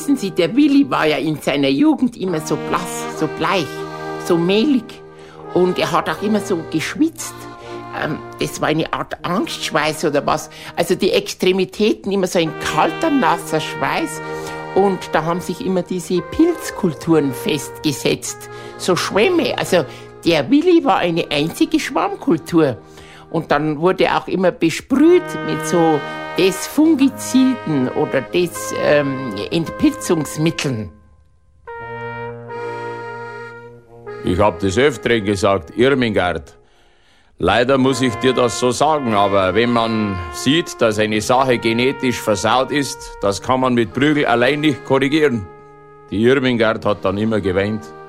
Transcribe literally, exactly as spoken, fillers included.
wissen Sie, der Willi war ja in seiner Jugend immer so blass, so bleich, so mehlig. Und er hat auch immer so geschwitzt. Ähm, das war eine Art Angstschweiß oder was. Also die Extremitäten, immer so ein kalter, nasser Schweiß. Und da haben sich immer diese Pilzkulturen festgesetzt. So Schwämme. Also der Willi war eine einzige Schwammkultur. Und dann wurde auch immer besprüht mit so Desfungiziden oder Desentpilzungsmitteln. Ich hab des Öfteren gesagt, Irmingard. Leider muss ich dir das so sagen, aber wenn man sieht, dass eine Sache genetisch versaut ist, das kann man mit Prügel allein nicht korrigieren. Die Irmingard hat dann immer geweint.